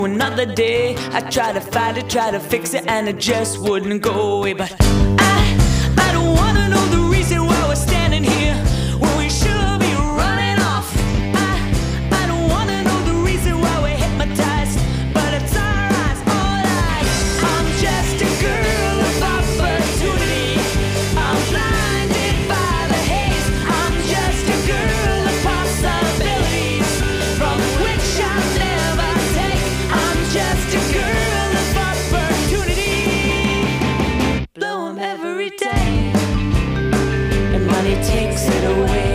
Another day, I tried to fight it, tried to fix it, and it just wouldn't go away. But I don't wanna know the reason why we're standing here when we should be running off. I don't wanna know the reason why we're hypnotized, but it's our eyes, all eyes. I'm just a girl of opportunity. I'm blinded by the haze. I'm just a girl of possibilities from which I'll never take. I'm just a girl of opportunity. Blow 'em every day, and money takes it away.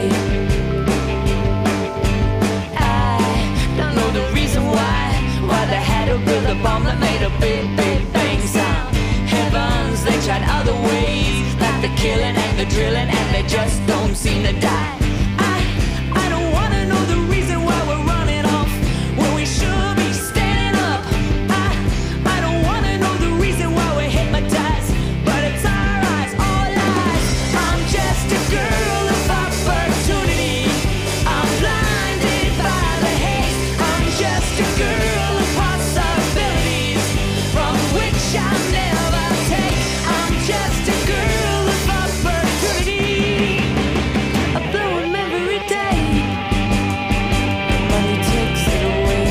I don't know the reason why they had to build a bomb that made a big, big bang sound. Heavens, they tried other ways, like the killing and the drilling, and they just don't seem to die. I don't wanna know the reason why we're running off when we should be standing up. I don't wanna know the reason why we're hypnotized, but it's our eyes, all eyes. I'm just a girl of opportunity. I'm blinded by the haze. I'm just a girl of possibilities from which I'll never take. I'm just a girl of opportunity. I blow 'em every day. Money takes it away.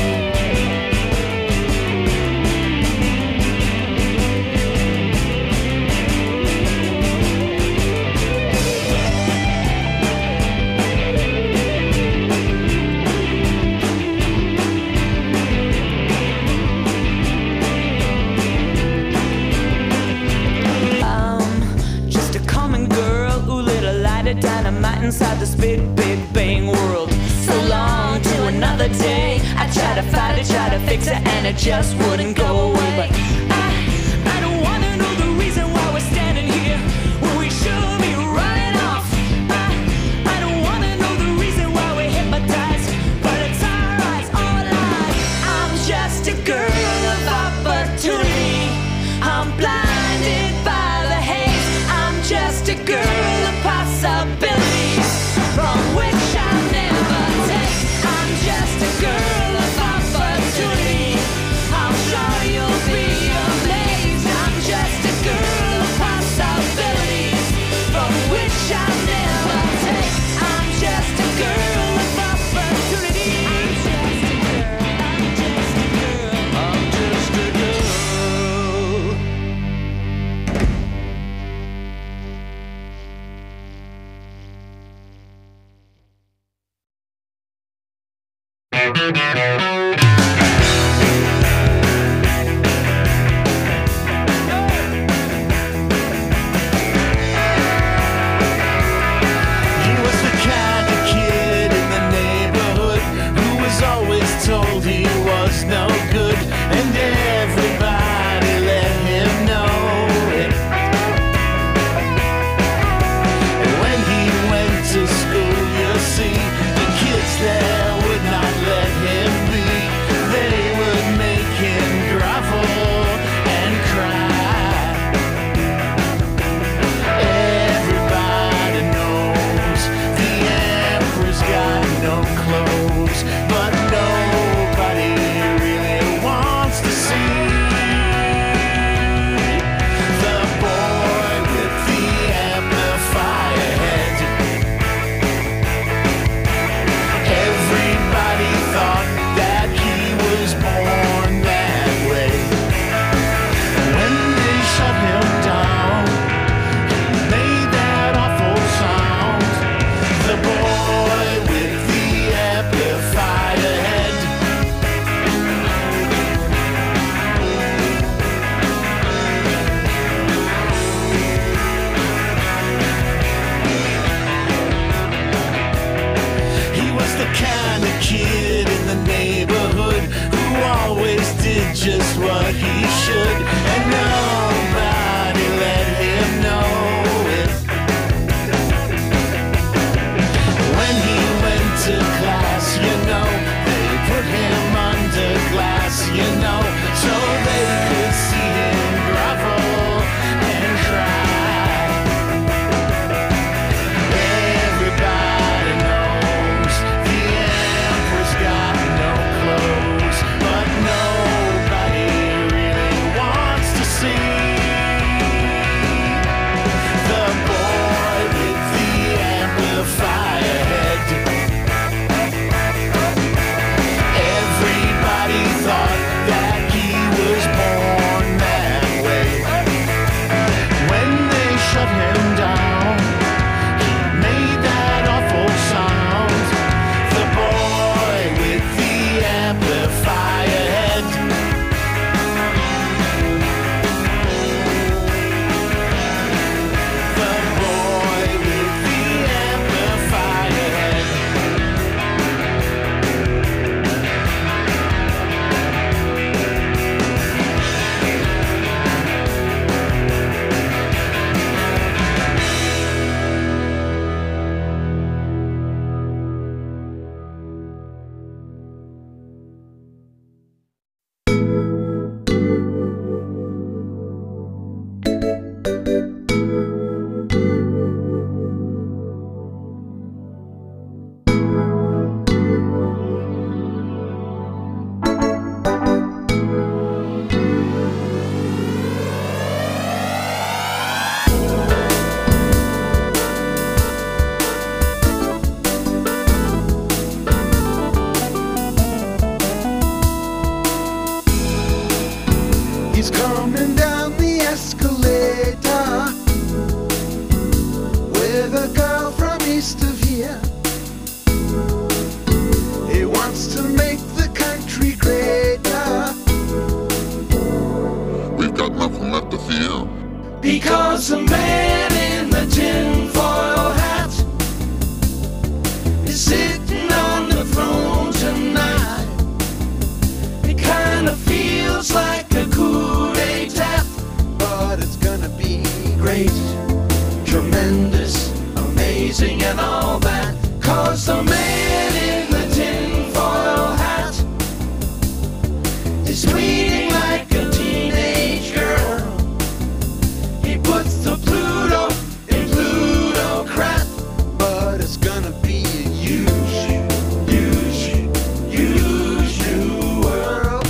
I'm just a common girl who lit a light of dynamite inside this big, big bang world. So long to another day. I tried to fight it, tried to fix it, and it just wouldn't go away. But I don't wanna know the reason why we're standing here when we should be running off. I don't wanna know the reason why we're hypnotized, but it's our eyes, all eyes. I'm just a girl of opportunity. I'm blinded by the haze. I'm just a girl of possibilities from which I'll never take. I'm just a girl of opportunity. I'm sure you'll be amazed. I'm just a girl of possibilities from which I'll never take. I'm just a girl of opportunity. I'm just a girl. I'm just a girl. He was the kind of kid in the neighborhood who was always told he was no good, and everybody let him know it. And when he went to school, you see, the kids there would not let him be. They would make him grovel and cry. Everybody knows the emperor's got no clothes, but nobody really wants to see the boy with the amplifier head. Everybody thought that he was born that way. When they shut him down, made that awful sound. The boy with the amplifier head. He was the kind of kid in the neighborhood who always did just what he should, and nobody let him know it. When he went to class, you know, they put him under glass, you know, so they could see him grovel and cry. Everybody knows the emperor's got no clothes, but no He's coming down the escalator with a girl from east of here. He wants to make the country greater. We've got nothing left to fear, Because the man in the tinfoil hat is sitting on the throne tonight. It kind of feels like a coup d'etat, but it's gonna be great, tremendous, amazing and all that. 'Cause the man in the tinfoil hat is tweeting like a teenage girl. He puts the Pluto in plutocrat, but it's gonna be a huge, huge, huge new world.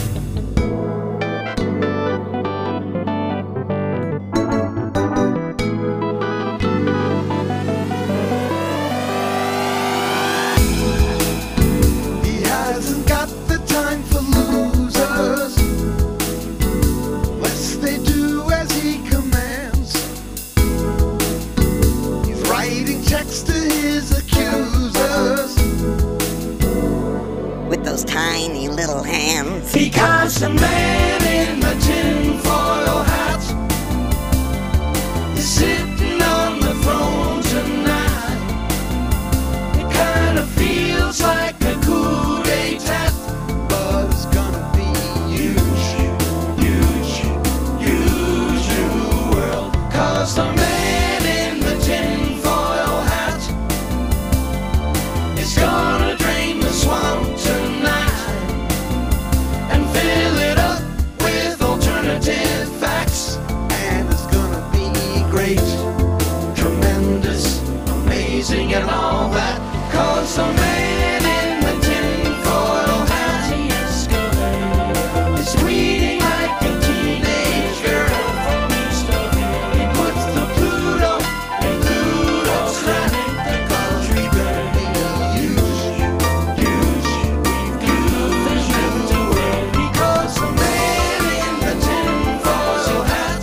He hasn't got the time for losers, unless they do as he commands. He's writing checks to his accusers with those tiny little hands. because the man in the tinfoil hat is sitting on the throne tonight. It kind of feels like a coup d'etat, but it's gonna be huge, huge, huge new world. 'Cause the man in the tinfoil hat is gonna drain the swamp tonight and fill it up with alternative facts. And it's gonna be great, tremendous, amazing and all that. 'Cause the man in the tinfoil hat is tweeting like a teenage girl. He puts the Pluto in plutocrat. The country gonna be huge, huge, huge new world. Because the man in the tinfoil hat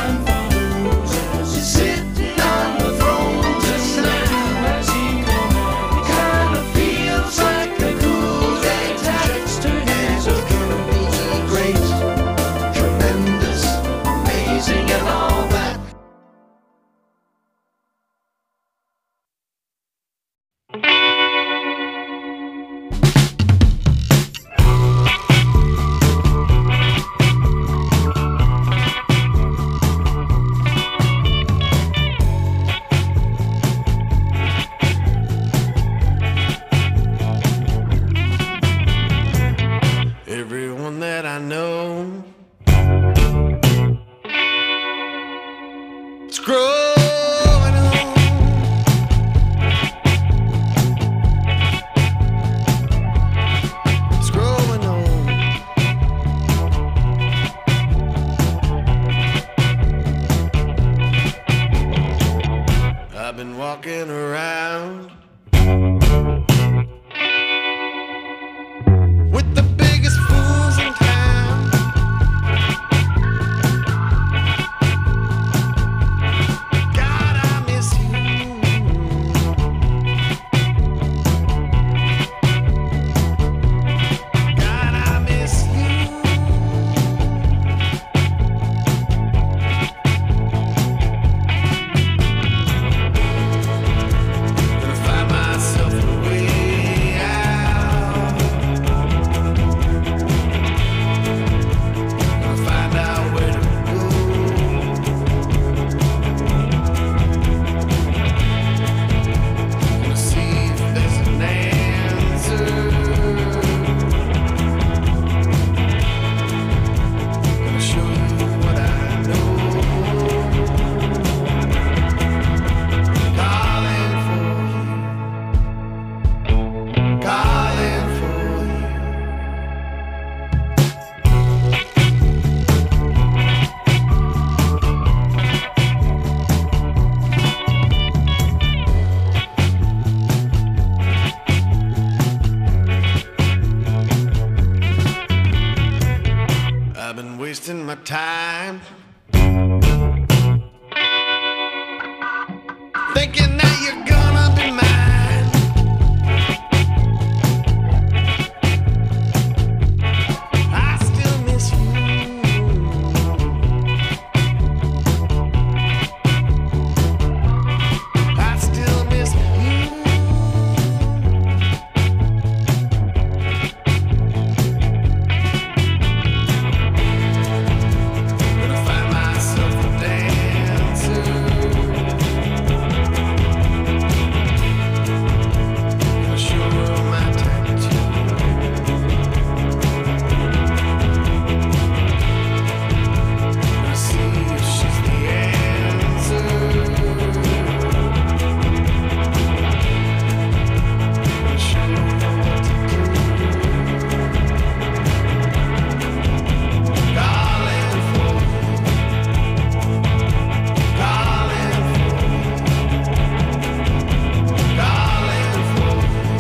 is sitting on the throne tonight. It kind of feels like a coup d'etat, and it's gonna be great, tremendous, amazing and all that. Everyone that I know is growing old. It's growing old. I've been walking around with the biggest fools in town. wasting my time. Thinking that you're gonna be mine. I still miss you. I still miss you. Gonna find myself a dancer. Gonna show her my tattoo. Gonna see if she's the answer. Gonna show her what to do. Darling, for you. Darling, for you. Darling, for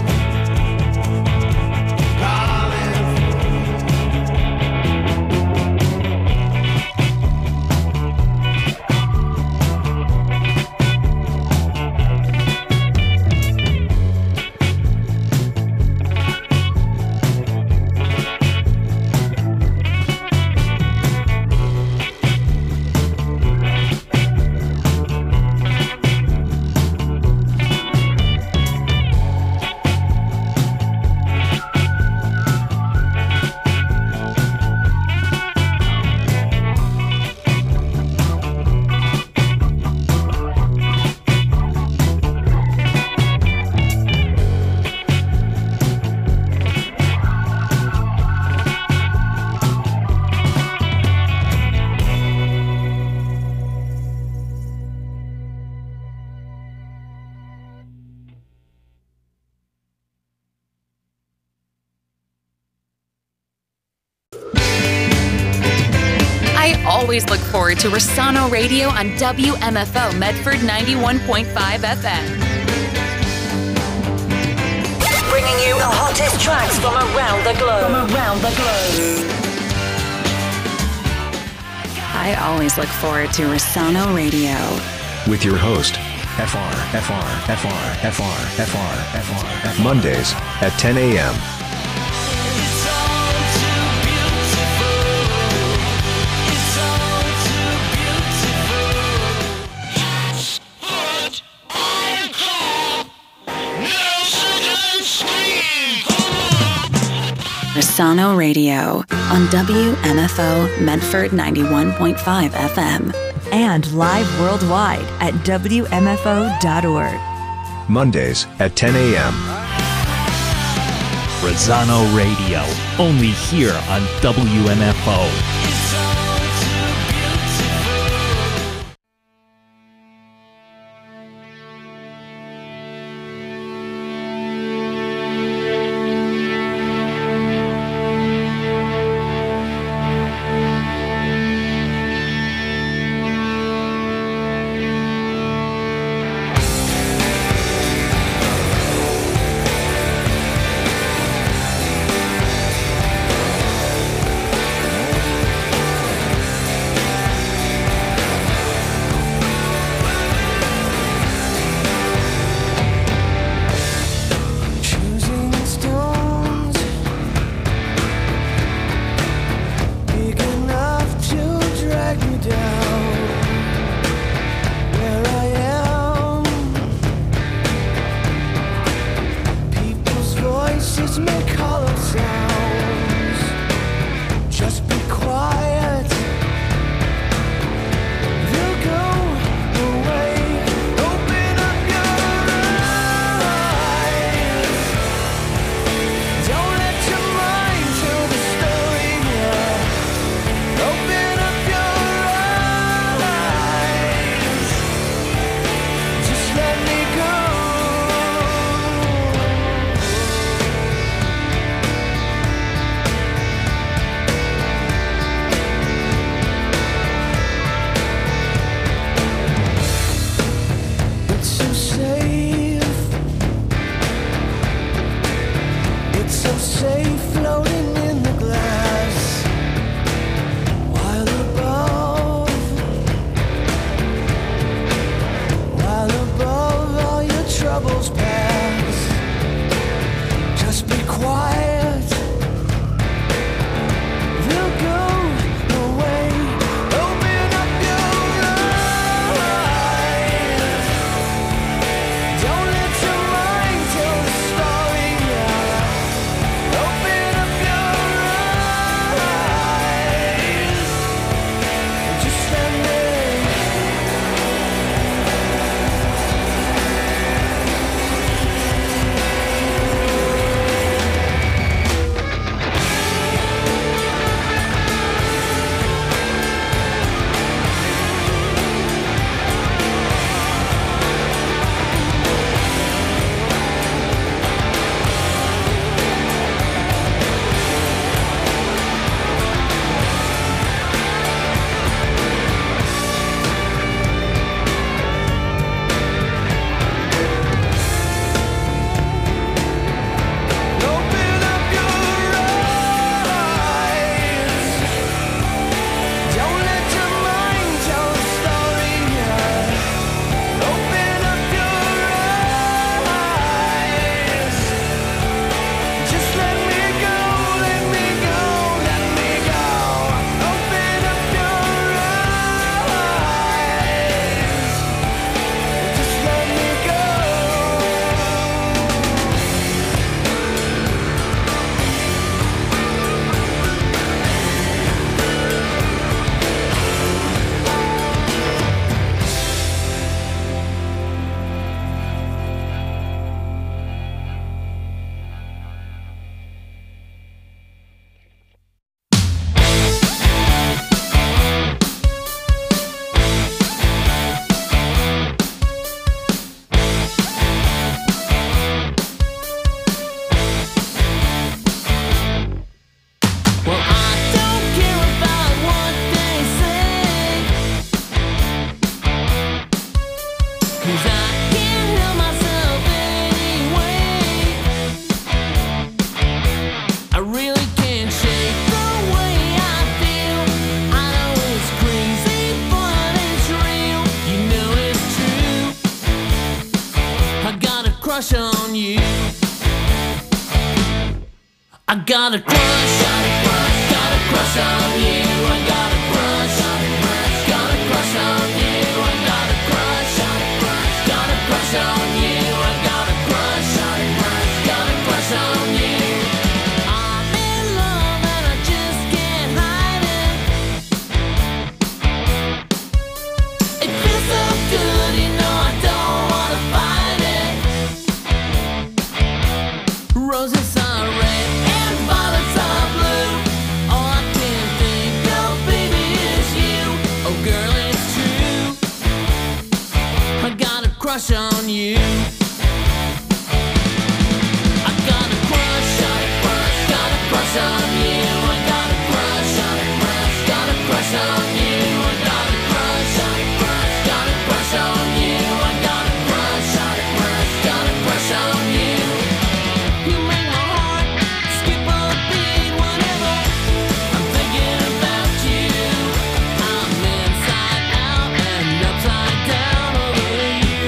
you. Darling, for you. I always look forward to Rossano Radio on WMFO Medford 91.5 FM. Bringing you the hottest tracks from around the globe. I always look forward to Rossano Radio. With your host, Mondays at 10 a.m. It's all too beautiful. It's all too beautiful. Just what I call Nelson Scream. Rossano Radio on WMFO Medford 91.5 FM. And live worldwide at WMFO.org. Mondays at 10 a.m. Rossano Radio, only here on WMFO. It's all too beautiful. I got a crush, got a crush on you. I got a crush, got a crush on you. I got a crush, got a crush on you. I got a crush, got a crush on you. I'm in love and I just can't hide it. It feels so good, you know I don't wanna fight it. Roses are red and violets are blue. All I can think of, baby, is you. Oh girl, it's true, I got a crush on you. I got a crush, got a crush on you. I got a crush, got a crush on you. I got a crush, got a crush on you. I got a crush, got a crush on you. You make my heart skip a beat whenever I'm thinking about you. I'm inside out and upside down over you.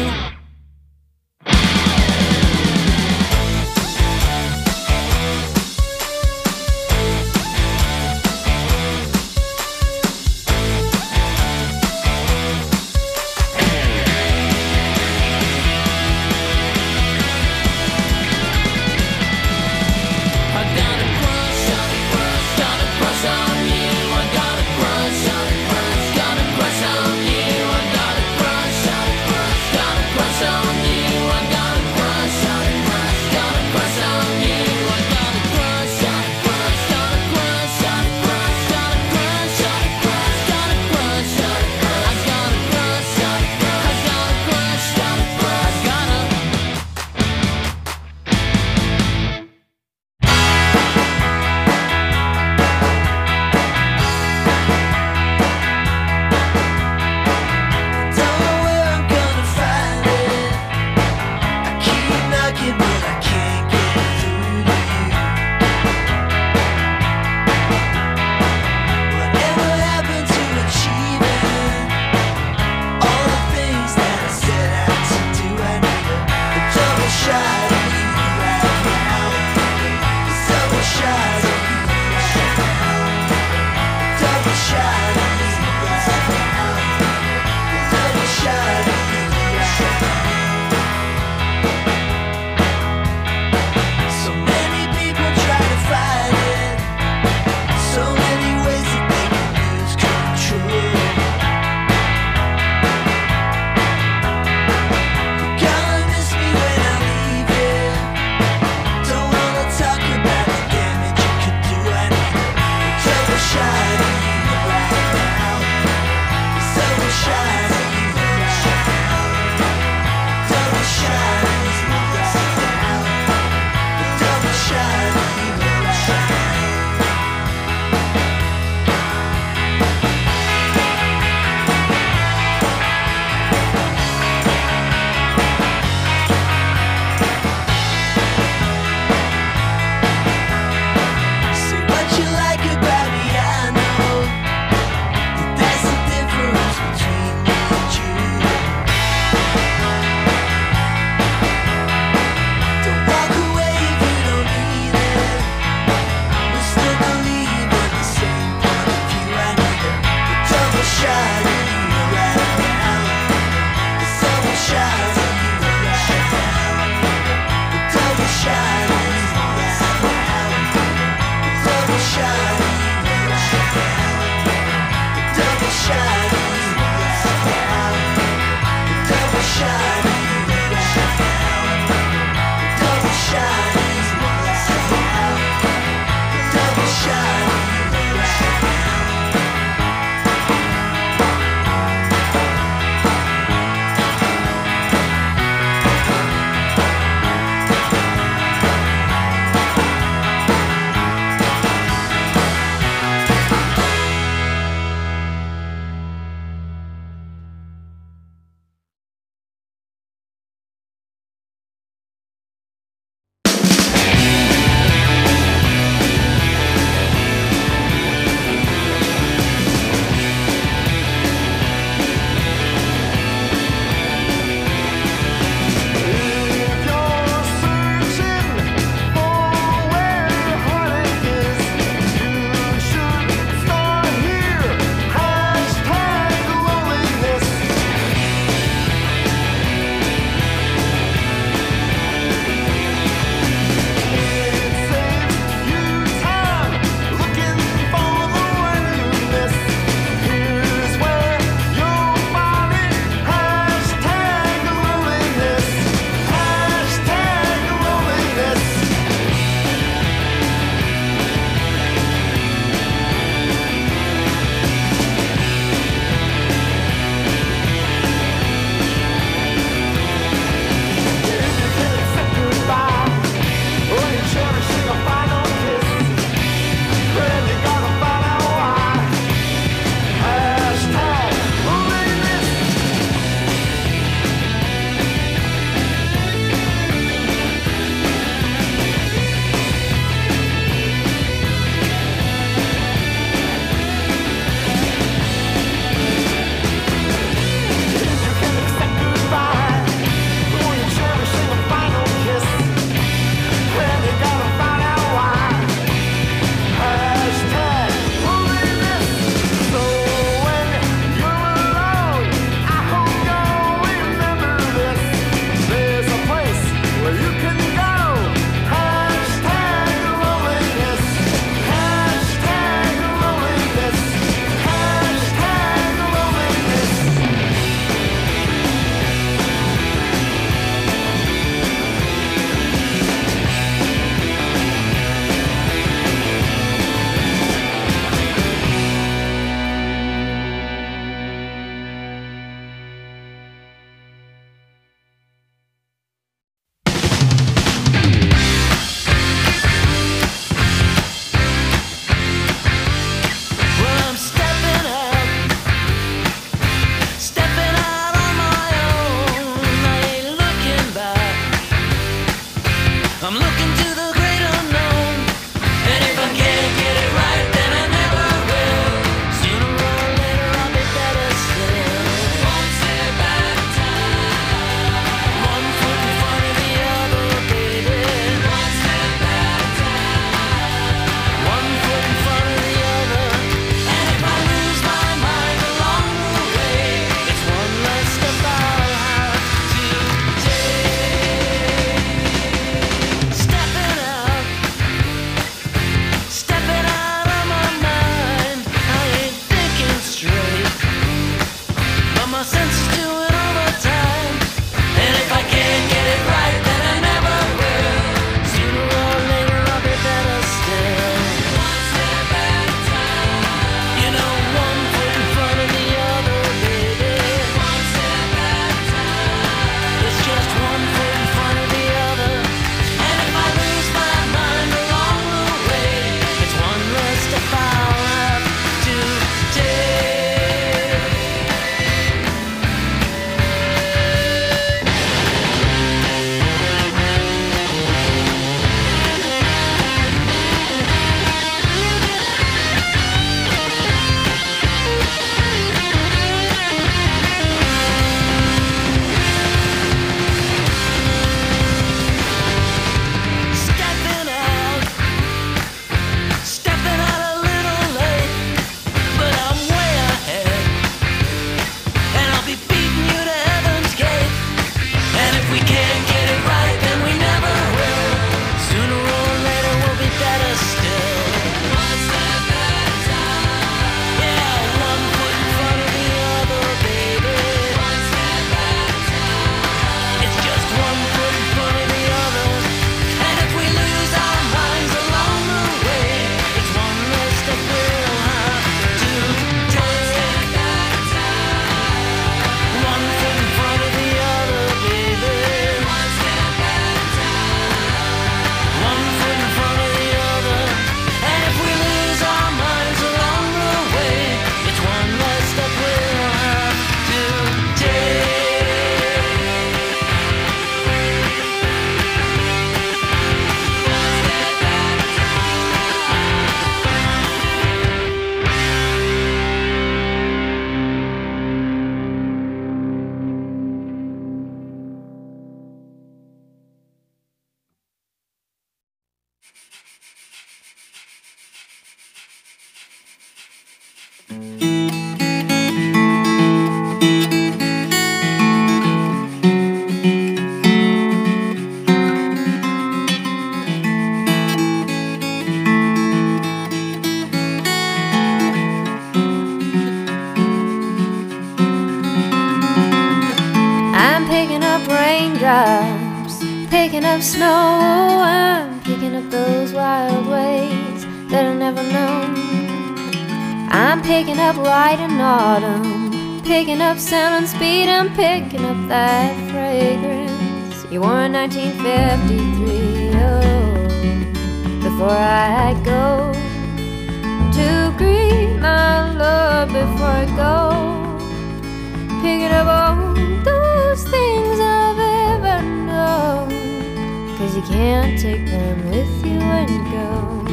Raindrops, picking up snow. I'm picking up those wild ways that I never known. I'm picking up light in autumn, picking up sound and speed. I'm picking up that fragrance you wore in 1953. Oh, before I go to greet my love, before I go picking up all those things I've ever known, 'cause you can't take them with you when you go.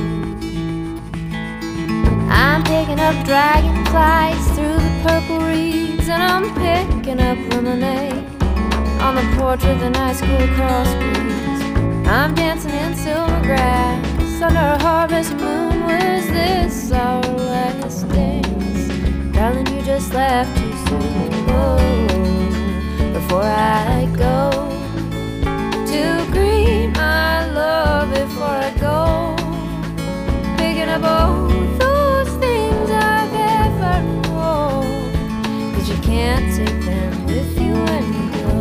I'm picking up dragonflies through the purple reeds, and I'm picking up lemonade on the porch with an ice cool cross breeze. I'm dancing in silver grass under a harvest moon. Was this our last dance? Darling, you just left too soon. Oh, before I go to greet my love, before I go picking up all those things I've ever known, 'cause you can't take them with you when you go.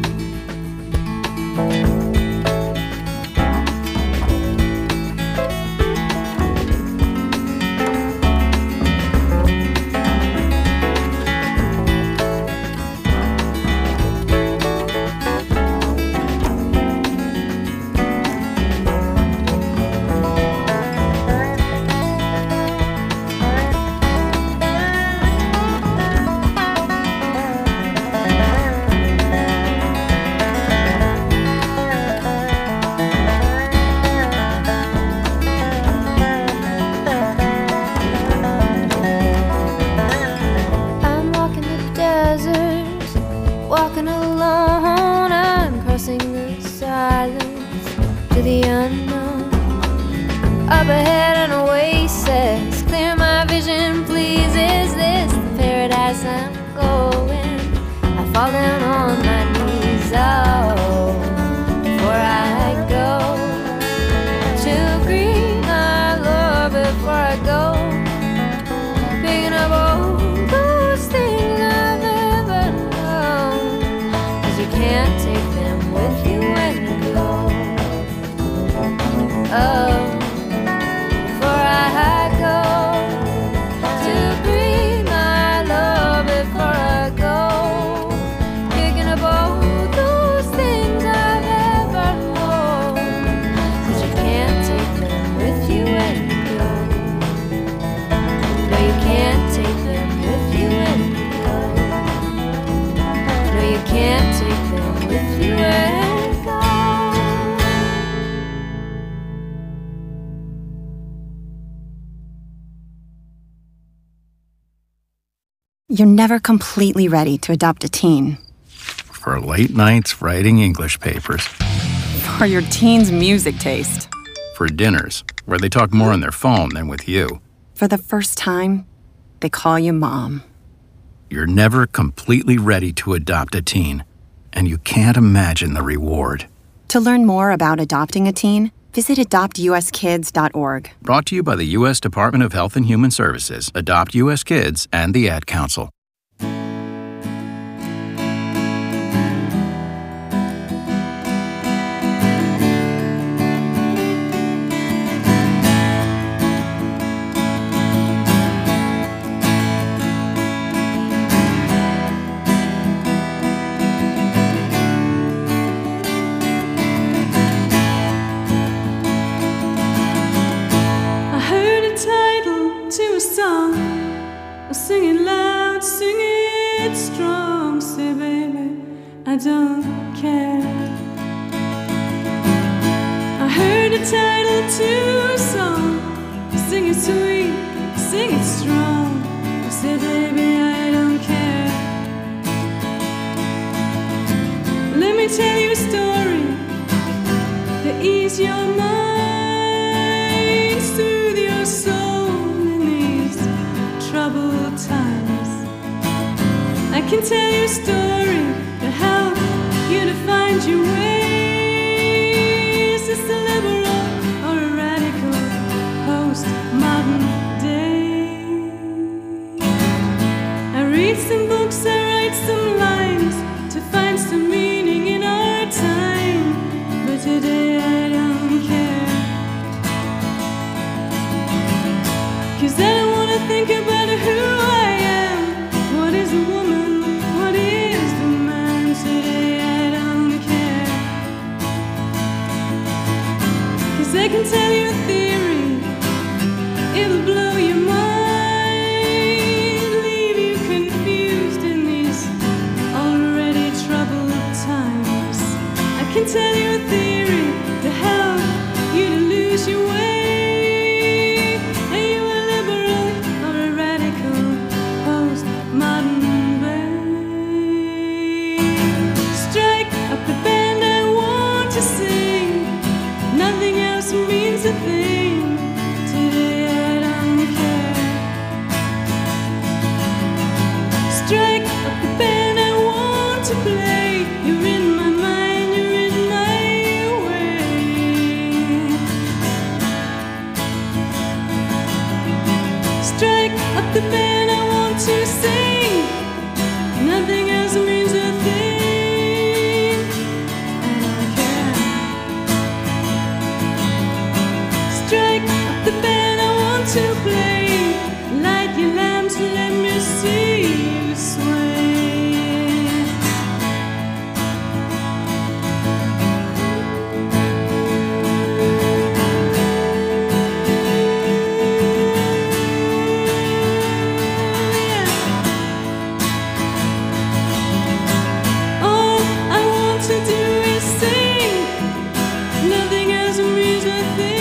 Walking alone, I'm crossing the silence to the unknown. Up ahead an oasis, clear my vision please. Is this the paradise I'm going? I fall down on my knees. Oh, before I go to greet my love, before I go picking up all those things I've ever known, 'cause you can't take them with you when you go. Oh, before I go to greet my love, before I go picking up all those things I've ever known, 'cause you can't take them with you when you go. No, you can't take them with you when you go. No, you can't take them with you when you go. You're never completely ready to adopt a teen. For late nights writing English papers. For your teen's music taste. For dinners, where they talk more on their phone than with you. For the first time, they call you mom. You're never completely ready to adopt a teen, and you can't imagine the reward. To learn more about adopting a teen, visit adoptuskids.org. Brought to you by the U.S. Department of Health and Human Services, Adopt U.S. Kids, and the Ad Council. Sing it loud, sing it strong. Say, baby, I don't care. I heard the title to a song. Sing it sweet, sing it strong. Say, baby, I don't care. Let me tell you a story that ease your mind, soothe your soul in these troubled troubled times. I can tell you a story to help you to find your way. Is this a liberal or a radical post-modern day? I read some books, I write some lines to find some meaning in our time. But today I don't care, 'cause I don't want to think about who I am. What is a woman? What is the man? Today I don't care, 'cause I can tell you a theory, it'll blow your mind, leave you confused in these already troubled times. I can tell you a theory to help you to lose your way. Are you a liberal or a radical post-modern babe? Strike up the band I want to sing. Nothing else means a thing. Today I don't care. Strike up the band I want to play. You're in my mind, you're in my way. Strike up the band I want to sing. Nothing else means a thing. I don't care. Strike up the band I want to play. Light your lamps, let me see you sway. All I want to do is sing. Nothing else means a thing.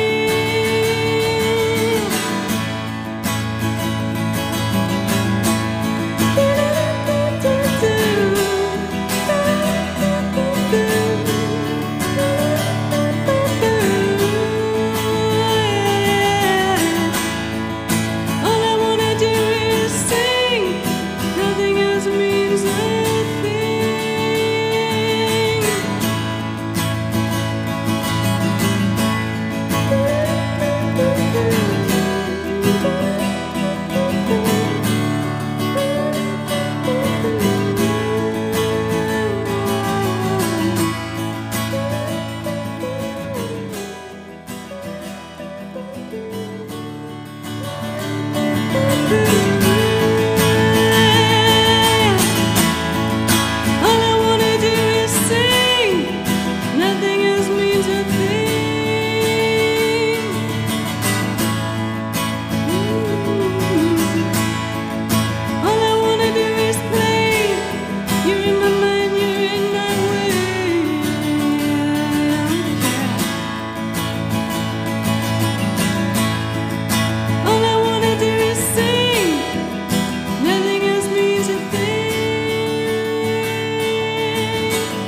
All I wanna do is sing. Nothing else means a thing. All I wanna do is sing. Nothing else means a thing. All I wanna do is play. You're in my mind, you're in my way. All I wanna do is sing. Nothing else means a thing.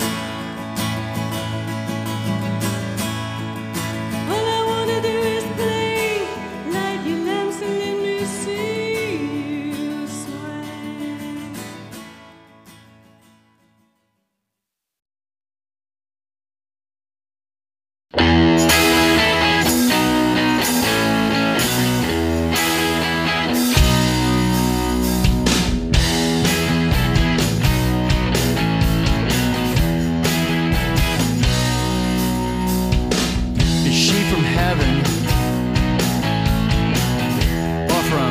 All I wanna do is play. Light your lamps and let me see you sway. Is she from heaven or from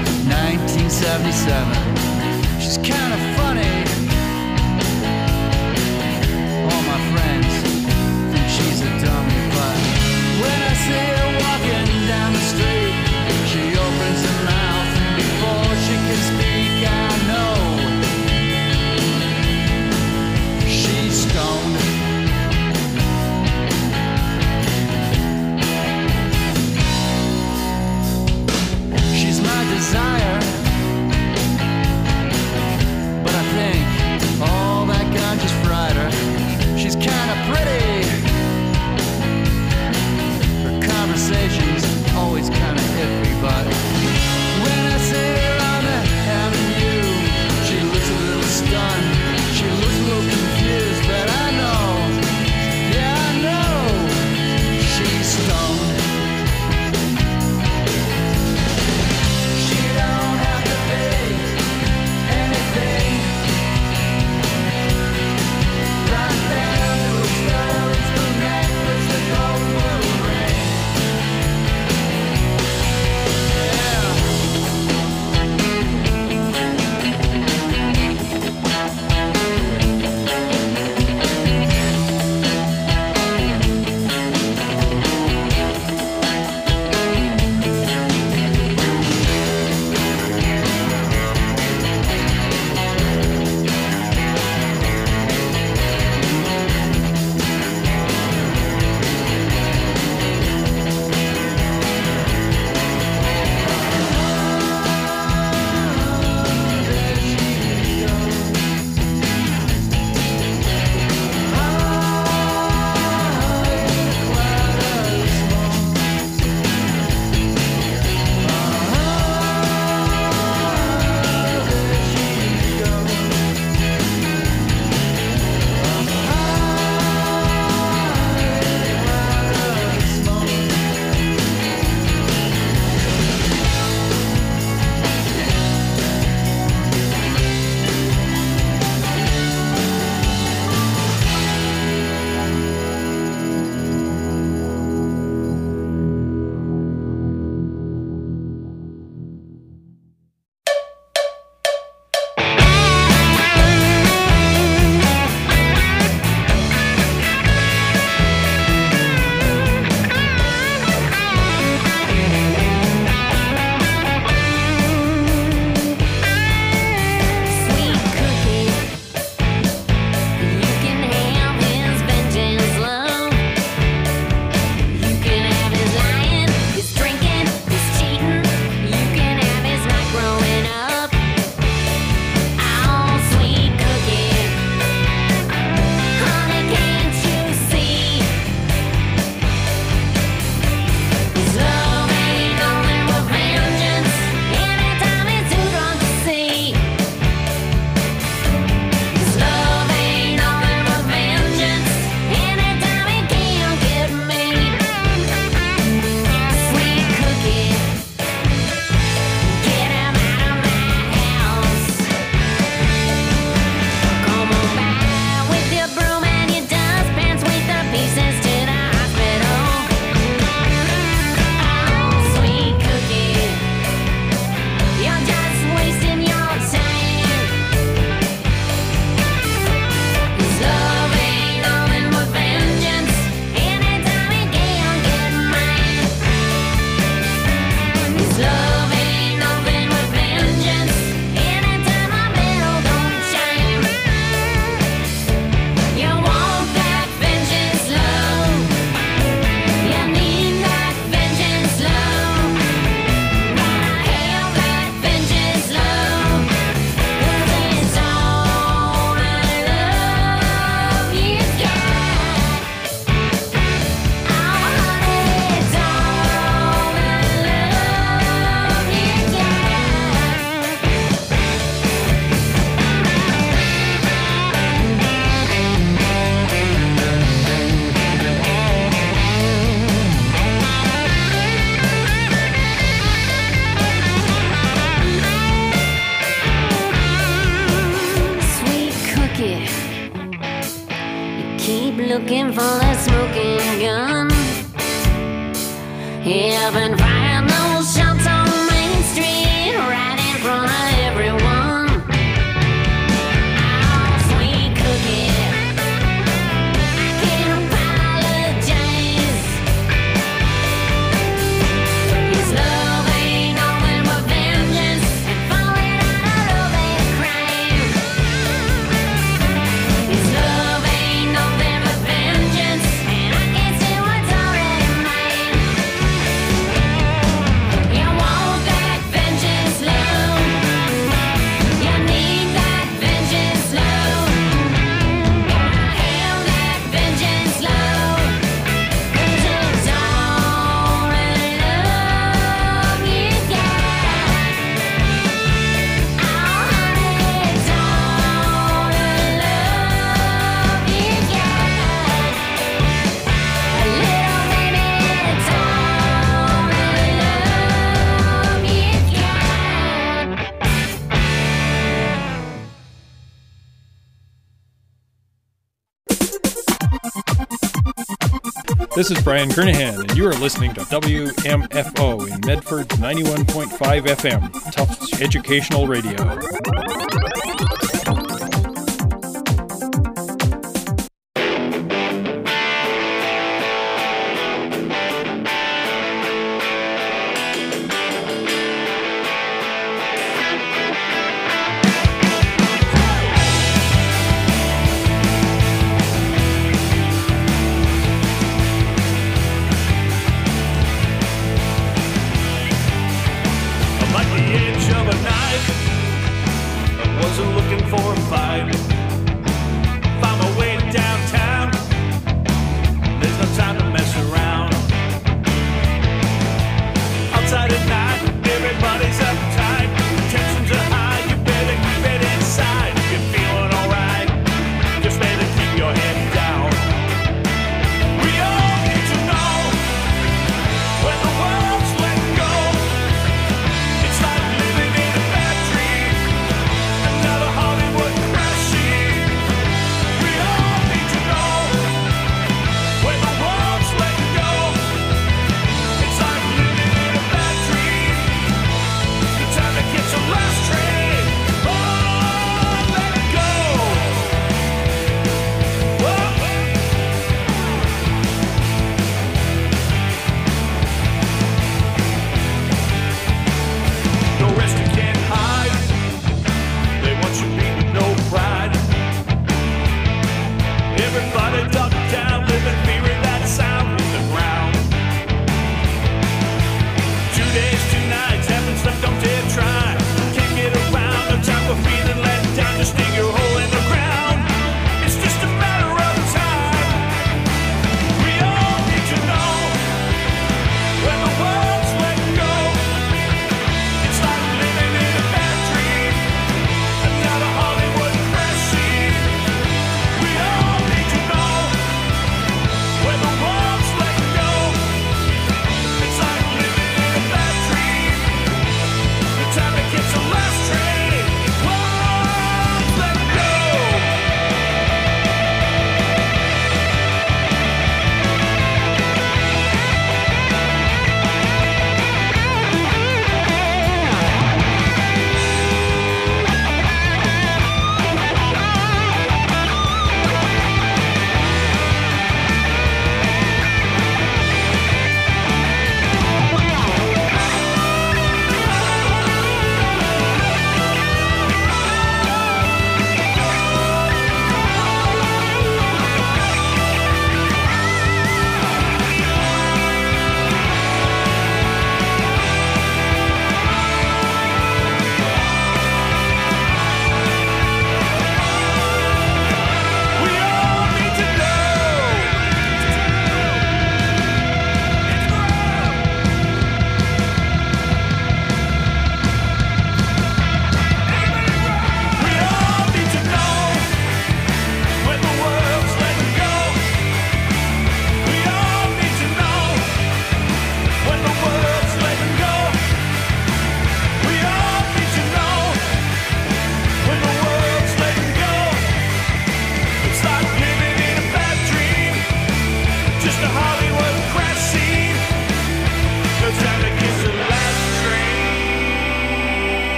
1977? She's kind of funny. All my friends think she's a dummy, but when I see her walking down the street, she opens her mouth and before she can speak, I know she's stoned. She's my desire, but I think looking for a smoking gun. Yeah, I've been firing those shots on Main Street, right in front of everyone. Oh, sweet cookie, I can't apologize. His love ain't nothing but vengeance and falling out of a crime. His love ain't nothing but vengeance, and I can't see what's already mine. You want that vengeance, love. You need that vengeance, love. Gotta have that vengeance, love. 'Cause it's all the love you got. Oh, honey, it's all the love you got. Little baby, it's all the love you got. This is Brian Kernahan, and you are listening to WMFO in Medford 91.5 FM, Tufts Educational Radio. I'm like the edge of a knife. I wasn't looking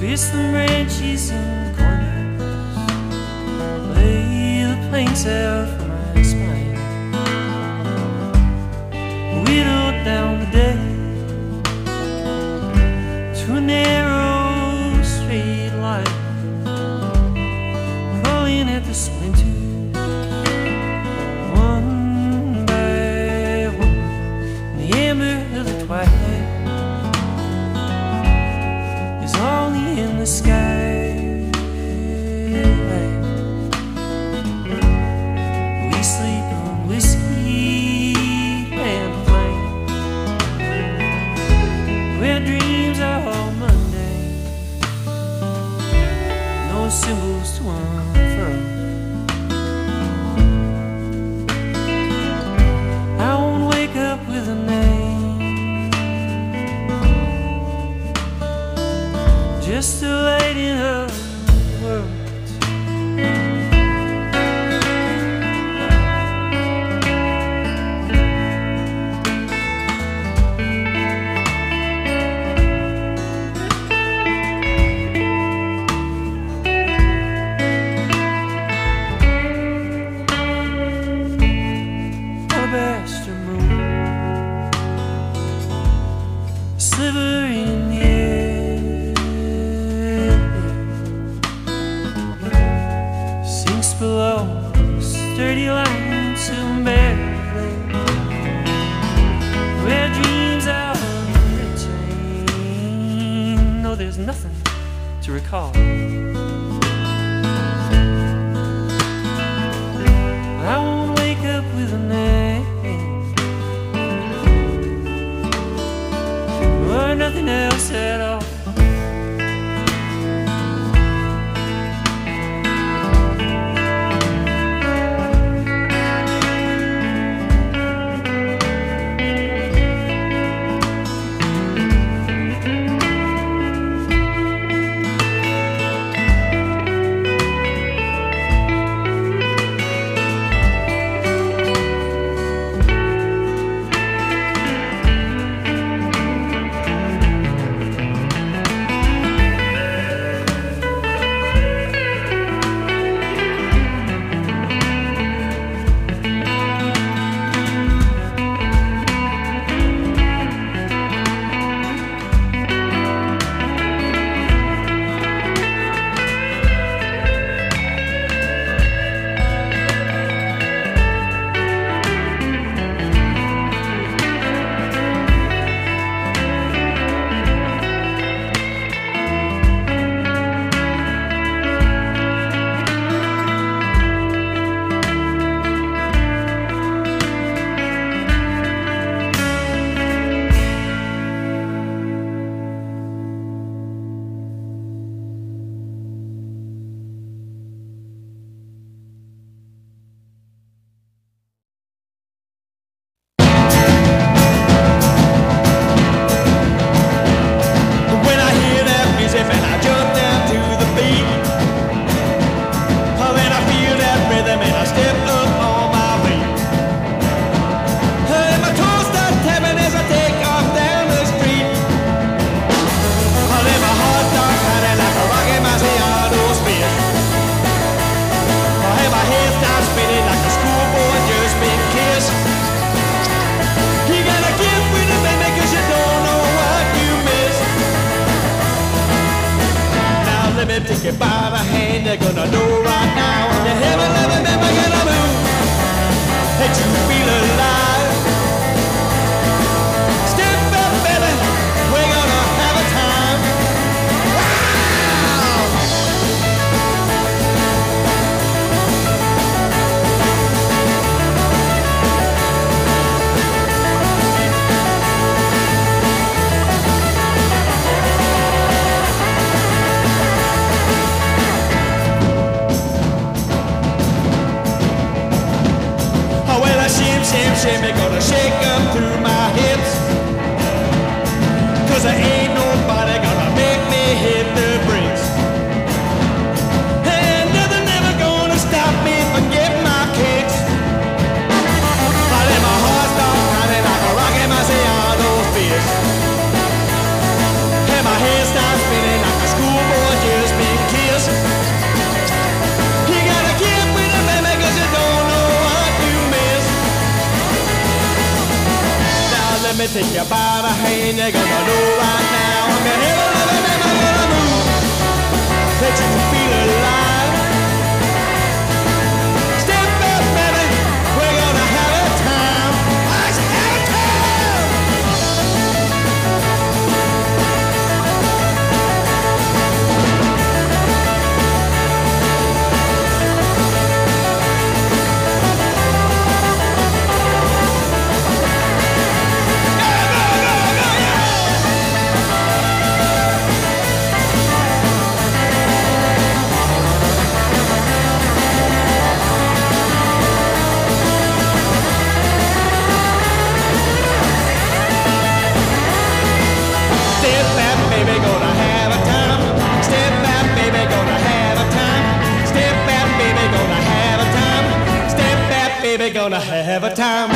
twist the branches and corners, lay the planks out for my spine, whittle down the day to a narrow straight line, pulling at the splinters one by one in the amber of the twilight. Only in the sky we sleep on whiskey and flame, where dreams are all mundane, no symbols to unfurl. I won't wake up with a name, just to lighten up the world. Alabaster moon, a sliver in the air, sinks below sturdy lines of barely, where dreams are retained. No, there's nothing to recall. I won't wake up with a name or nothing else at all. Take you by the hand, they're gonna know right now. You haven't never been gonna move that you feel alive. Step up, baby, we're gonna have a time. Shame, they're gonna shake up through my hips, 'cause there ain't nobody gonna make me hit the brakes. And nothing ever gonna stop me from getting my kicks. I let my heart start pounding like a rocket, I say all those fears. And my head starts spinning like a schoolboy me take you by the hand. You're gonna know right now I'm your hell of a man. I'm gonna move that you feel alive. Step back, baby, we're gonna have a time. Let's have a time. Gonna have a time.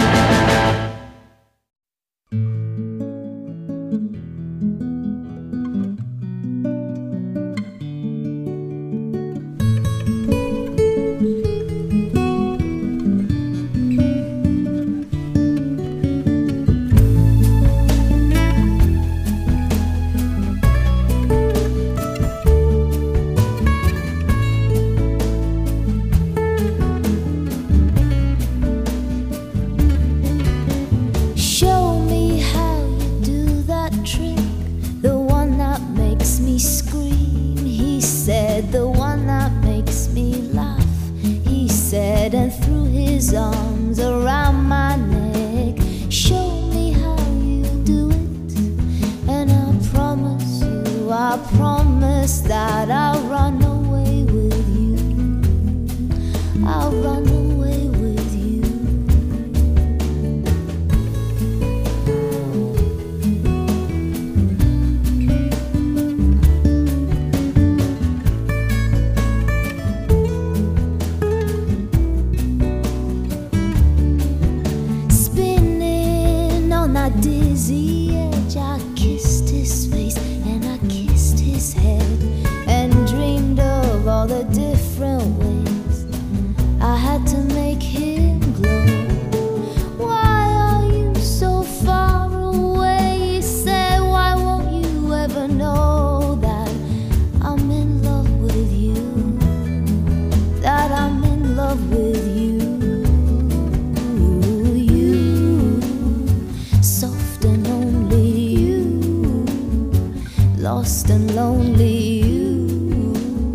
Lost and lonely you,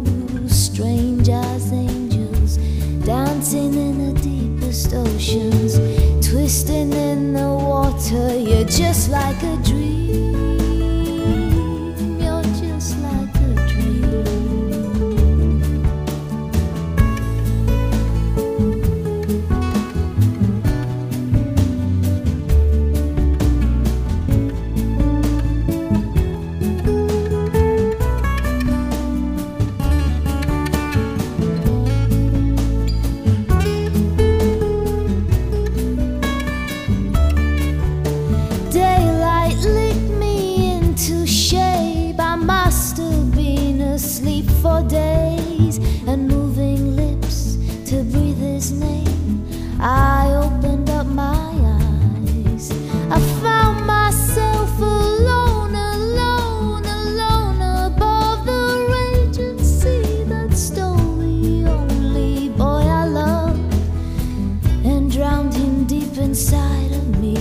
strange as angels, dancing in the deepest oceans, twisting in the water. You're just like a dream, you're just like a dream. For days and moving lips to breathe his name, I opened up my eyes. I found myself alone, alone, alone above the raging sea that stole the only boy I loved and drowned him deep inside of me.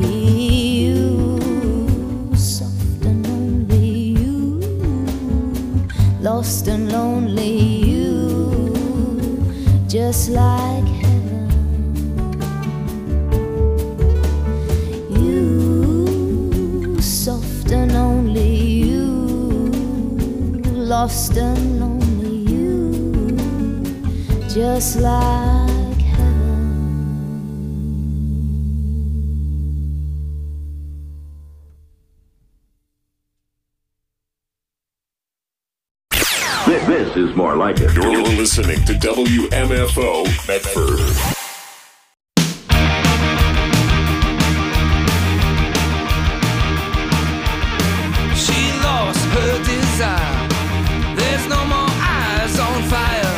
Lost and lonely you, just like heaven. You, soft and only you, lost and lonely you, just like heaven. This is more like it. You're listening to WMFO Medford. She lost her desire. There's no more eyes on fire.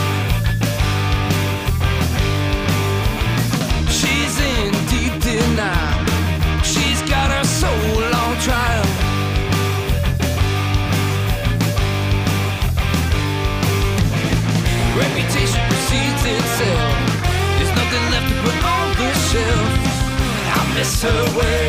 She's in deep denial. her way.